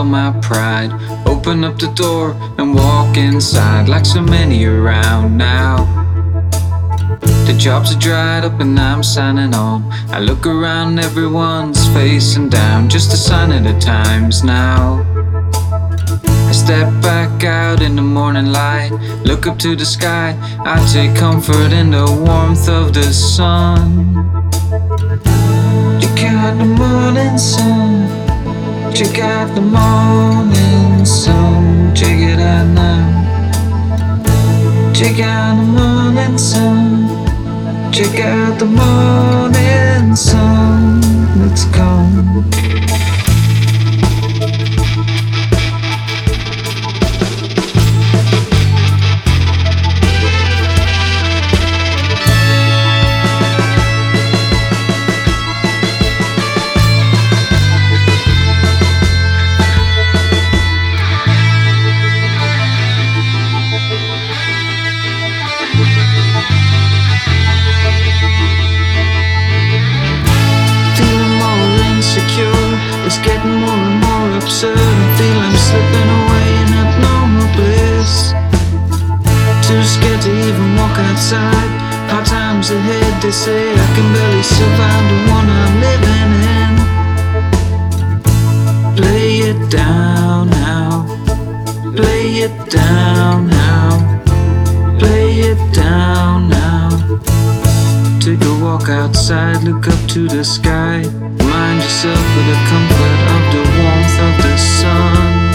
my pride. Open up the door and walk inside like so many around now. The jobs are dried up and I'm signing on. I look around, everyone's facing down, just a sign of the times now. I step back out in the morning light, look up to the sky. I take comfort in the warmth of the sun. Check out the morning sun, check out the morning sun. Check it out now. Check out the morning sun, check out the morning sun. Let's go. It's getting more and more absurd. I feel I'm slipping away in abnormal bliss. Too scared to even walk outside. Hard times ahead, they say. I can barely survive the one I'm living in. Play it down now, play it down now, play it down now. Take a walk outside, look up to the sky. Remind yourself of the comfort of the warmth of the sun.